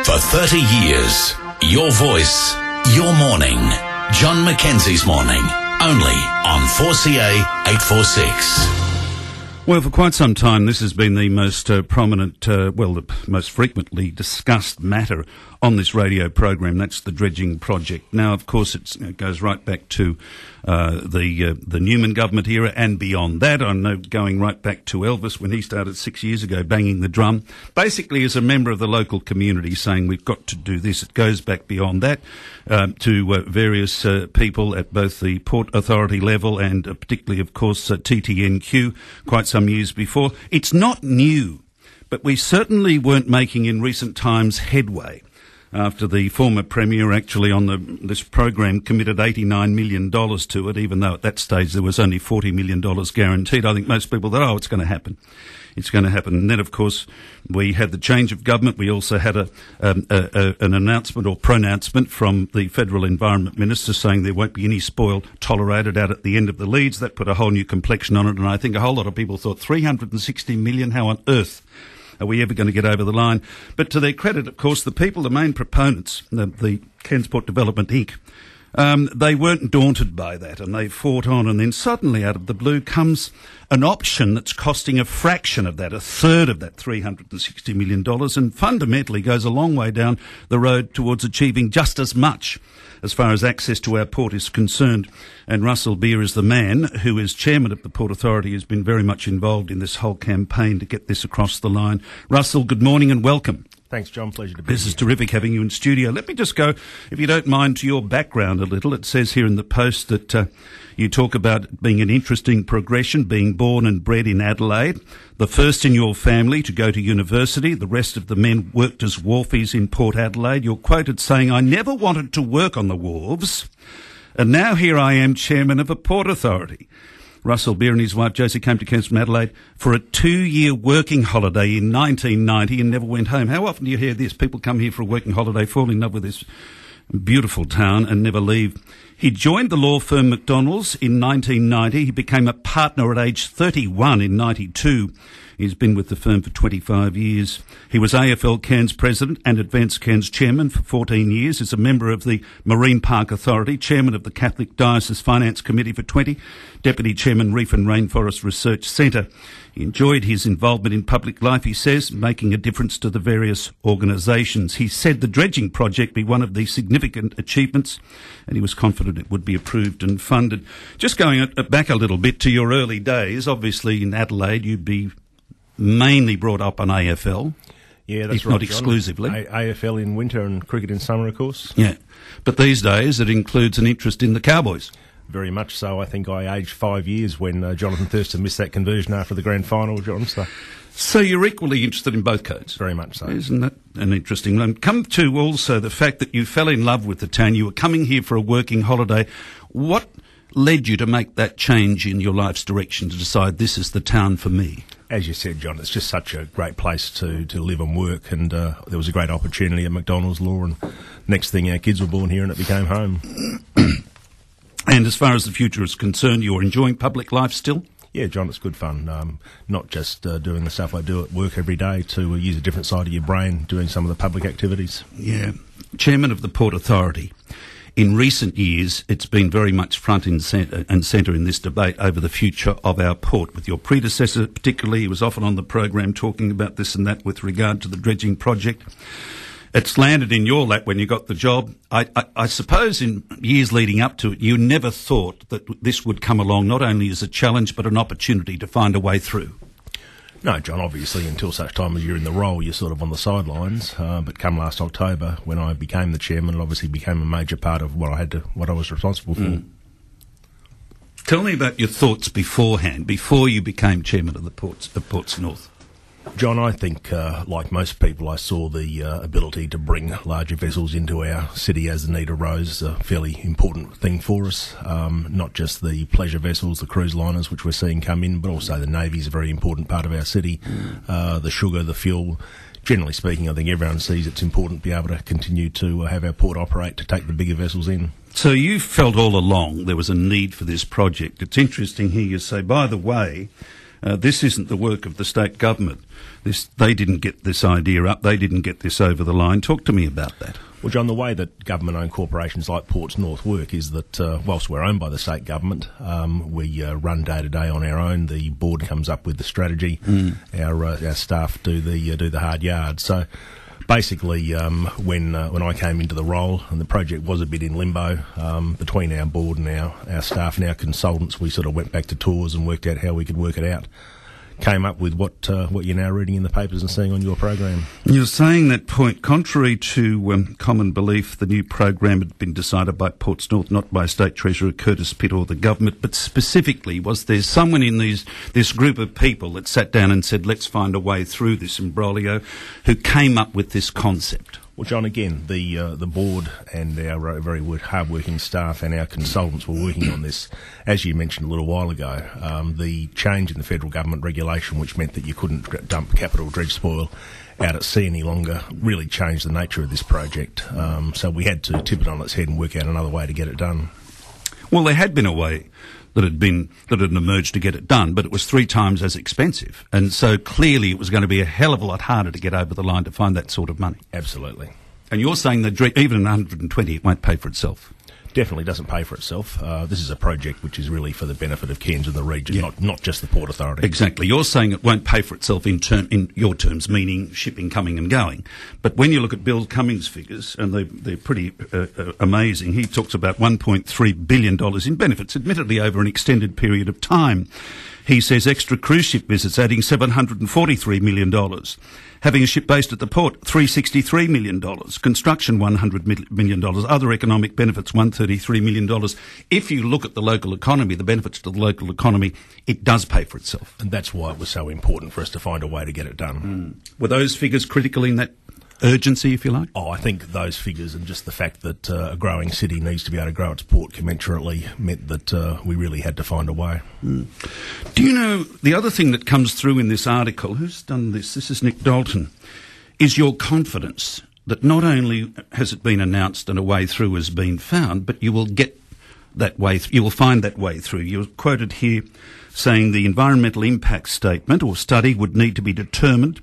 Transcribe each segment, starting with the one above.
For 30 years, your voice, your morning. John Mackenzie's Morning, only on 4CA 846. Well, for quite some time, this has been the most prominent, the most frequently discussed matter on this radio program. That's the dredging project. Now, of course, it goes right back to the Newman government era and beyond that. I know going right back to Elvis when he started 6 years ago banging the drum, basically as a member of the local community saying we've got to do this. It goes back beyond that to various people at both the Port Authority level and particularly, of course, TTNQ quite some years before. It's not new, but we certainly weren't making in recent times headway after the former Premier actually on this program committed $89 million to it, even though at that stage there was only $40 million guaranteed. I think most people thought, it's going to happen. It's going to happen. And then, of course, we had the change of government. We also had an announcement or pronouncement from the Federal Environment Minister saying there won't be any spoil tolerated out at the end of the leads. That put a whole new complexion on it. And I think a whole lot of people thought, 360 million, how on earth are we ever going to get over the line? But to their credit, of course, the people, the main proponents, the Cairns Port Development Inc., they weren't daunted by that and they fought on, and then suddenly out of the blue comes an option that's costing a fraction of that, a third of that $360 million, and fundamentally goes a long way down the road towards achieving just as much as far as access to our port is concerned. And Russell Beer is the man who is chairman of the Port Authority, has been very much involved in this whole campaign to get this across the line. Russell, good morning and welcome. Thanks, John. Pleasure to be here. This is terrific having you in studio. Let me just go, if you don't mind, to your background a little. It says here in the Post that you talk about it being an interesting progression, being born and bred in Adelaide, the first in your family to go to university. The rest of the men worked as wharfies in Port Adelaide. You're quoted saying, "I never wanted to work on the wharves, and now here I am chairman of a port authority." Russell Beer and his wife Josie came to Cairns from Adelaide for a 2-year working holiday in 1990 and never went home. How often do you hear this? People come here for a working holiday, fall in love with this beautiful town and never leave. He joined the law firm McDonald's in 1990. He became a partner at age 31 in 92. He's been with the firm for 25 years. He was AFL Cairns President and Advanced Cairns Chairman for 14 years. Is a member of the Marine Park Authority, Chairman of the Catholic Diocese Finance Committee for 20, Deputy Chairman Reef and Rainforest Research Centre. He enjoyed his involvement in public life, he says, making a difference to the various organisations. He said the dredging project be one of the significant achievements, and he was confident it would be approved and funded. Just going back a little bit to your early days, obviously in Adelaide you'd be mainly brought up on AFL. Yeah, that's if right, not John. exclusively. AFL in winter and cricket in summer, of course. Yeah, but these days it includes an interest in the Cowboys. Very much so. I think I aged 5 years when Jonathan Thurston missed that conversion after the grand final, John. So you're equally interested in both codes? Very much so. Isn't that an interesting one? Come to also the fact that you fell in love with the town. You were coming here for a working holiday. What led you to make that change in your life's direction to decide this is the town for me? As you said, John, it's just such a great place to live and work, and there was a great opportunity at McDonald's Law, and next thing our kids were born here and it became home. And as far as the future is concerned, you're enjoying public life still? Yeah, John, it's good fun. Not just doing the stuff I do at work every day, to use a different side of your brain doing some of the public activities. Yeah. Chairman of the Port Authority. In recent years, it's been very much front and centre in this debate over the future of our port. With your predecessor particularly, he was often on the program talking about this and that with regard to the dredging project. It's landed in your lap when you got the job. I suppose in years leading up to it, you never thought that this would come along not only as a challenge but an opportunity to find a way through. No, John, obviously until such time as you're in the role, you're sort of on the sidelines. But come last October, when I became the chairman, it obviously became a major part of what I was responsible for. Tell me about your thoughts beforehand, before you became chairman of the Ports North. John, I think, like most people, I saw the ability to bring larger vessels into our city as the need arose, a fairly important thing for us. Not just the pleasure vessels, the cruise liners, which we're seeing come in, but also the Navy is a very important part of our city. The sugar, the fuel. Generally speaking, I think everyone sees it's important to be able to continue to have our port operate to take the bigger vessels in. So you felt all along there was a need for this project. It's interesting here you say, by the way, This isn't the work of the state government. They didn't get this idea up. They didn't get this over the line. Talk to me about that. Well, John, the way that government-owned corporations like Ports North work is that whilst we're owned by the state government, we run day to day on our own. The board comes up with the strategy. Our staff do the hard yards. So basically, when I came into the role and the project was a bit in limbo, between our board and our staff and our consultants, we sort of went back to tours and worked out how we could work it out. Came up with what you're now reading in the papers and seeing on your program. You're saying that point, contrary to common belief, the new program had been decided by Ports North, not by State Treasurer Curtis Pitt or the government, but specifically was there someone in this group of people that sat down and said, let's find a way through this imbroglio, who came up with this concept? Well, John, again, the board and our very hard-working staff and our consultants were working on this. As you mentioned a little while ago, the change in the federal government regulation, which meant that you couldn't dump capital dredge spoil out at sea any longer, really changed the nature of this project. So we had to tip it on its head and work out another way to get it done. Well, there had been a way that had emerged to get it done, but it was 3 times as expensive. And so clearly it was going to be a hell of a lot harder to get over the line to find that sort of money. Absolutely. And you're saying that even in 120 it won't pay for itself? Definitely doesn't pay for itself. This is a project which is really for the benefit of Cairns and the region, not just the Port Authority. Exactly. You're saying it won't pay for itself in your terms, meaning shipping coming and going. But when you look at Bill Cummings' figures, and they're pretty amazing, he talks about $1.3 billion in benefits, admittedly over an extended period of time. He says extra cruise ship visits adding $743 million. Having a ship based at the port, $363 million. Construction, $100 million. Other economic benefits, $133 million. If you look at the local economy, the benefits to the local economy, it does pay for itself. And that's why it was so important for us to find a way to get it done. Were those figures critical in that urgency, if you like? Oh, I think those figures and just the fact that a growing city needs to be able to grow its port commensurately meant that we really had to find a way. Do you know, the other thing that comes through in this article, who's done this? This is Nick Dalton, is your confidence that not only has it been announced and a way through has been found, but you will get that way, you will find that way through. You're quoted here saying the environmental impact statement or study would need to be determined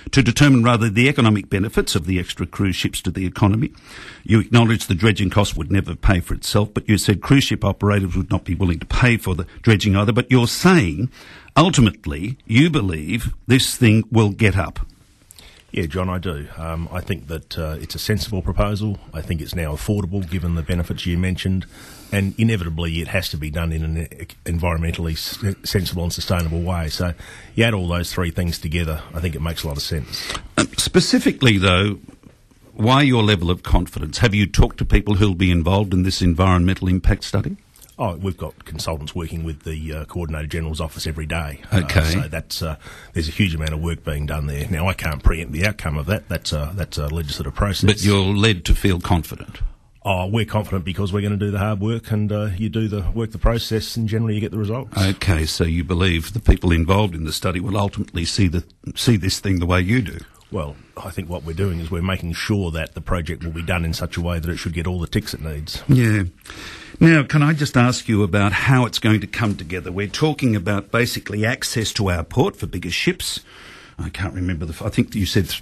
the economic benefits of the extra cruise ships to the economy. You acknowledge the dredging cost would never pay for itself, but you said cruise ship operators would not be willing to pay for the dredging either. But you're saying, ultimately, you believe this thing will get up. Yeah, John, I do. I think that it's a sensible proposal. I think it's now affordable given the benefits you mentioned. And inevitably it has to be done in an environmentally sensible and sustainable way. So you add all those 3 things together, I think it makes a lot of sense. Specifically, though, why your level of confidence? Have you talked to people who'll be involved in this environmental impact study? Oh, we've got consultants working with the Coordinator General's office every day. Okay. So that's there's a huge amount of work being done there. Now, I can't preempt the outcome of that. That's a legislative process. But you're led to feel confident? Oh, we're confident because we're going to do the hard work and you do the work, the process, and generally you get the results. Okay, so you believe the people involved in the study will ultimately see this thing the way you do? Well, I think what we're doing is we're making sure that the project will be done in such a way that it should get all the ticks it needs. Yeah. Now, can I just ask you about how it's going to come together? We're talking about basically access to our port for bigger ships. I can't remember I think you said,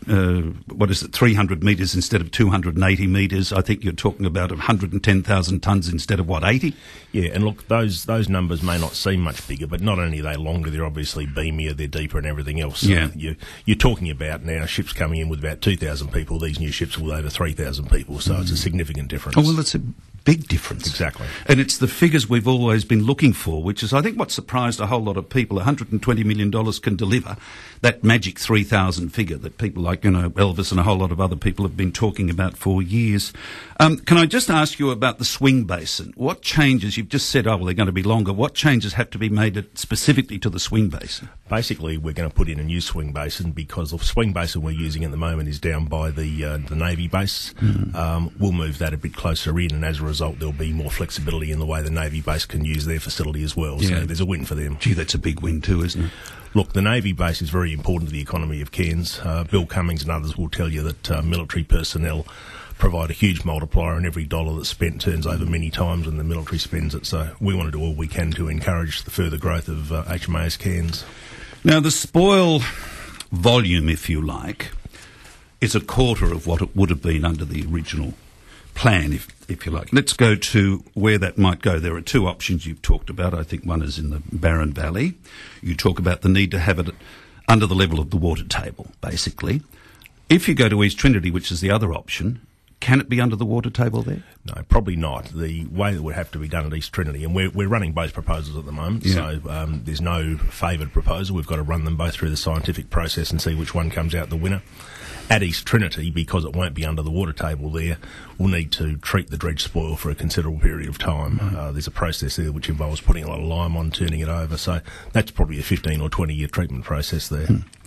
300 metres instead of 280 metres. I think you're talking about 110,000 tonnes instead of, 80? Yeah, and look, those numbers may not seem much bigger, but not only are they longer, they're obviously beamier, they're deeper and everything else. So yeah. You're talking about now ships coming in with about 2,000 people, these new ships with over 3,000 people, so it's a significant difference. Oh, well, that's a big difference. Exactly. And it's the figures we've always been looking for, which is, I think, what surprised a whole lot of people. $120 million can deliver that magic 3,000 figure that people like, Elvis and a whole lot of other people have been talking about for years. Can I just ask you about the swing basin? What changes, you've just said, they're going to be longer. What changes have to be made specifically to the swing basin? Basically, we're going to put in a new swing basin because the swing basin we're using at the moment is down by the Navy base. We'll move that a bit closer in, and as a result, there'll be more flexibility in the way the Navy base can use their facility as well. Yeah. So there's a win for them. Gee, that's a big win too, isn't it? Look, the Navy base is very important to the economy of Cairns. Bill Cummings and others will tell you that military personnel provide a huge multiplier, and every dollar that's spent turns over many times when the military spends it. So we want to do all we can to encourage the further growth of HMAS Cairns. Now, the spoil volume, if you like, is a quarter of what it would have been under the original plan, if you like. Let's go to where that might go. There are two options you've talked about. I think one is in the Barron Valley. You talk about the need to have it under the level of the water table, basically. If you go to East Trinity, which is the other option, can it be under the water table there? No, probably not. The way that would have to be done at East Trinity, and we're running both proposals at the moment, so there's no favoured proposal. We've got to run them both through the scientific process and see which one comes out the winner. At East Trinity, because it won't be under the water table there, we'll need to treat the dredge spoil for a considerable period of time. There's a process there which involves putting a lot of lime on, turning it over, so that's probably a 15 or 20 year treatment process there.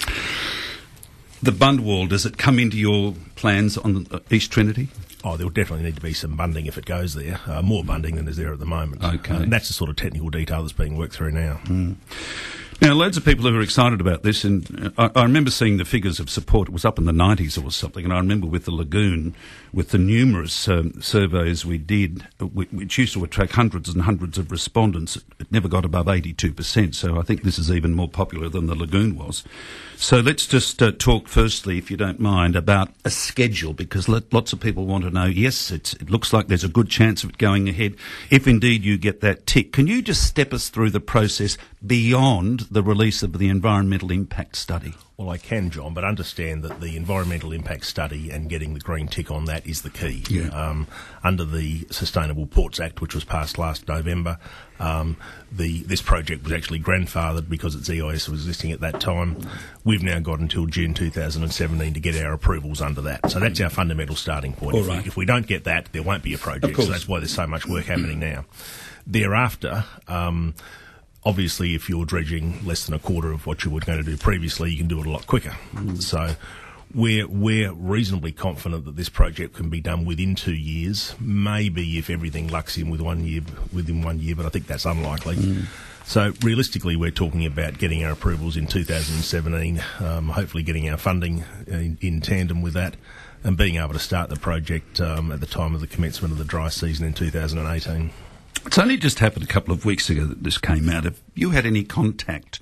The bund wall, does it come into your plans on East Trinity? Oh, there'll definitely need to be some bunding if it goes there, more bunding than is there at the moment. Okay. And that's the sort of technical detail that's being worked through now. Now, loads of people who are excited about this, and I remember seeing the figures of support. It was up in the 90s or something, and I remember with the lagoon, with the numerous surveys we did, which used to attract hundreds and hundreds of respondents, it never got above 82%, so I think this is even more popular than the lagoon was. So let's just talk firstly, if you don't mind, about a schedule, because lots of people want to know, yes, it looks like there's a good chance of it going ahead, if indeed you get that tick. Can you just step us through the process beyond the release of the environmental impact study? Well, I can, John, but understand that the environmental impact study and getting the green tick on that is the key. Yeah. Under the Sustainable Ports Act, which was passed last November, this project was actually grandfathered because its EIS was existing at that time. We've now got until June 2017 to get our approvals under that. So that's our fundamental starting point. All right. If we don't get that, there won't be a project. So that's why there's so much work happening now. Thereafter, obviously, if you're dredging less than a quarter of what you were going to do previously, you can do it a lot quicker. So we're reasonably confident that this project can be done within 2 years. Maybe if everything lucks in within 1 year, but I think that's unlikely. So realistically, we're talking about getting our approvals in 2017, hopefully getting our funding in tandem with that, and being able to start the project at the time of the commencement of the dry season in 2018. It's only just happened a couple of weeks ago that this came out. Have you had any contact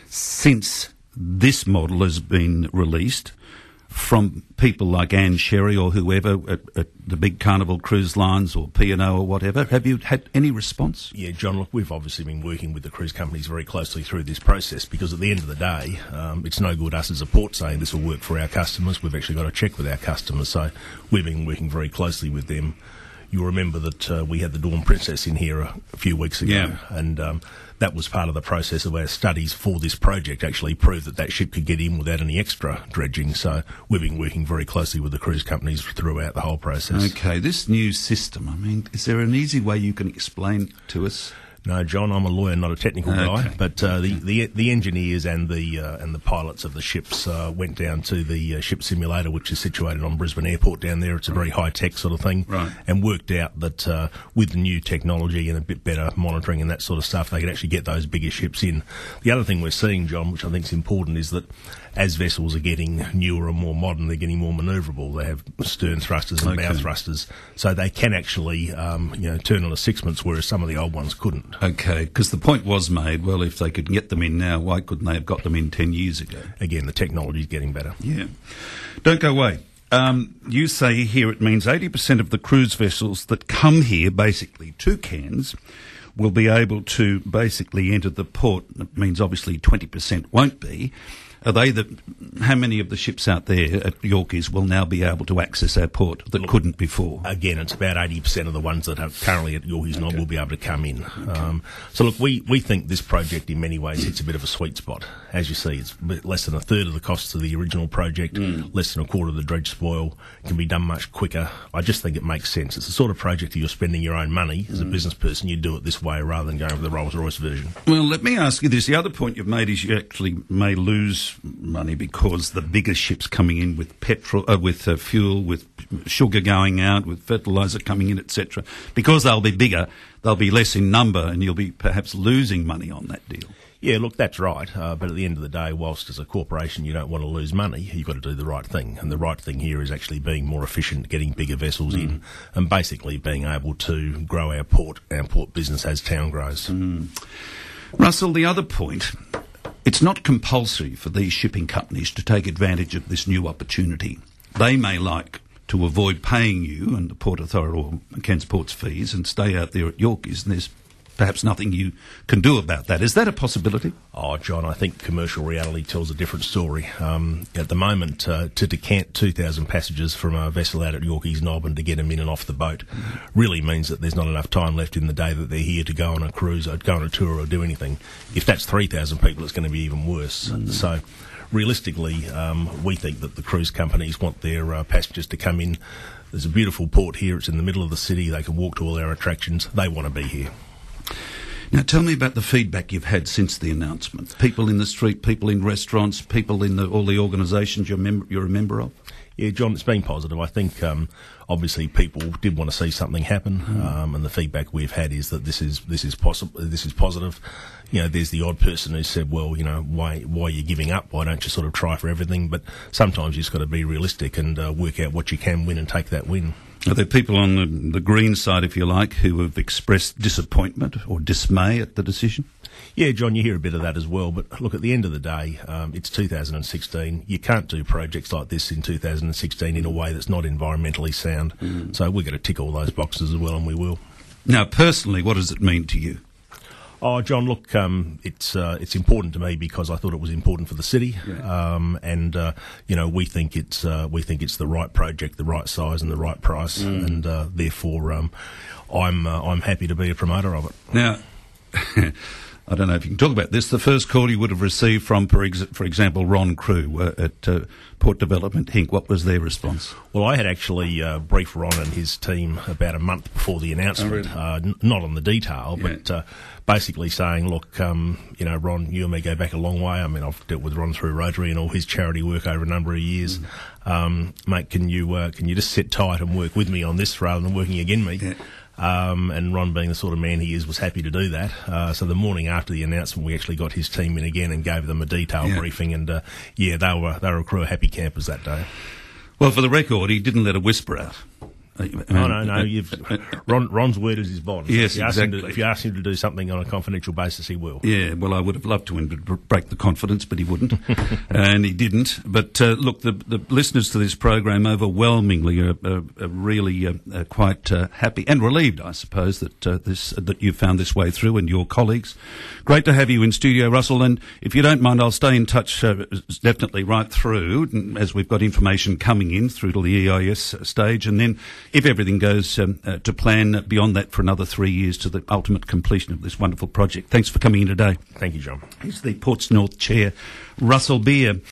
since this model has been released from people like Anne Sherry or whoever at the big Carnival Cruise Lines or P&O or whatever? Have you had any response? Yeah, John, look, we've obviously been working with the cruise companies very closely through this process, because at the end of the day, it's no good us as a port saying this will work for our customers. We've actually got to check with our customers, so we've been working very closely with them. You'll remember that we had the Dawn Princess in here a few weeks ago, and that was part of the process of our studies for this project, actually proved that ship could get in without any extra dredging. So we've been working very closely with the cruise companies throughout the whole process. Okay, this new system, I mean, is there an easy way you can explain to us? No, John, I'm a lawyer, not a technical guy. But the engineers and the pilots of the ships went down to the ship simulator, which is situated on Brisbane Airport down there. It's a very high-tech sort of thing, and worked out that with the new technology and a bit better monitoring and that sort of stuff, they could actually get those bigger ships in. The other thing we're seeing, John, which I think is important, is that as vessels are getting newer and more modern, they're getting more manoeuvrable. They have stern thrusters and bow thrusters, so they can actually turn on a sixpence, whereas some of the old ones couldn't. Okay, because the point was made, well, if they could get them in now, why couldn't they have got them in 10 years ago? Again, the technology's getting better. Yeah. Don't go away. You say here it means 80% of the cruise vessels that come here, basically to Cairns, will be able to basically enter the port. That means obviously 20% won't be. Are they how many of the ships out there at Yorkeys will now be able to access our port that couldn't before? Again, it's about 80% of the ones that are currently at Yorkeys Knob will be able to come in. So look, we think this project in many ways hits a bit of a sweet spot. As you see, it's less than a third of the costs of the original project, less than a quarter of the dredge spoil, can be done much quicker. I just think it makes sense. It's the sort of project that you're spending your own money as a business person, you do it this way rather than going for the Rolls-Royce version. Well, let me ask you this. The other point you've made is you actually may lose money because the bigger ships coming in with petrol, with fuel, with sugar going out, with fertiliser coming in, etc. Because they'll be bigger, they'll be less in number, and you'll be perhaps losing money on that deal. Yeah, look, that's right. But at the end of the day, whilst as a corporation you don't want to lose money, you've got to do the right thing. And the right thing here is actually being more efficient, getting bigger vessels in, and basically being able to grow our port business as town grows. Russell, the other point It's not compulsory for these shipping companies to take advantage of this new opportunity. They may like to avoid paying you and the Port Authority or Cairns Port's fees and stay out there at Yorkeys, and there's perhaps nothing you can do about that. Is that a possibility? Oh, John, I think commercial reality tells a different story. At the moment, to decant 2,000 passengers from a vessel out at Yorkeys Knob and to get them in and off the boat really means that there's not enough time left in the day that they're here to go on a cruise or go on a tour or do anything. If that's 3,000 people, it's going to be even worse. So realistically, we think that the cruise companies want their passengers to come in. There's a beautiful port here. It's in the middle of the city. They can walk to all our attractions. They want to be here. Now, tell me about the feedback you've had since the announcement. People in the street, people in restaurants, people in all the organisations you're a member of? Yeah, John, it's been positive. I think obviously people did want to see something happen, and the feedback we've had is that this is possible. This is positive. You know, there's the odd person who said, "Well, you know, why are you giving up? Why don't you sort of try for everything?" But sometimes you just got to be realistic and work out what you can win and take that win. Are there people on the green side, if you like, who have expressed disappointment or dismay at the decision? Yeah, John, you hear a bit of that as well. But look, at the end of the day, it's 2016. You can't do projects like this in 2016 in a way that's not environmentally sound. So we're going to tick all those boxes as well, and we will. Now, personally, what does it mean to you? Oh, John, look, it's important to me because I thought it was important for the city, and you know, we think it's the right project, the right size, and the right price, and therefore, I'm happy to be a promoter of it. Now, I don't know if you can talk about this. The first call you would have received from, for example, Ron Crew at Port Development Inc. What was their response? Well, I had actually briefed Ron and his team about a month before the announcement, not on the detail, but basically saying, look, you know, Ron, you and me go back a long way. I mean, I've dealt with Ron through Rotary and all his charity work over a number of years. Mate, can you just sit tight and work with me on this rather than working against me? Yeah. And Ron, being the sort of man he is, was happy to do that. So the morning after the announcement, we actually got his team in again and gave them a detailed briefing. And they were a crew of happy campers that day. Well, for the record, he didn't let a whisper out. No. Ron's word is his bond. Yes, exactly. If you ask him to do something on a confidential basis, he will. Yeah, well, I would have loved to him to break the confidence, but he wouldn't, and he didn't. But look, the listeners to this program overwhelmingly are really quite happy and relieved, I suppose, that you found this way through, and your colleagues. Great to have you in studio, Russell. And if you don't mind, I'll stay in touch definitely right through, as we've got information coming in through to the EIS stage, and then, if everything goes to plan, beyond that for another 3 years to the ultimate completion of this wonderful project. Thanks for coming in today. Thank you, John. He's the Ports North Chair, Russell Beer.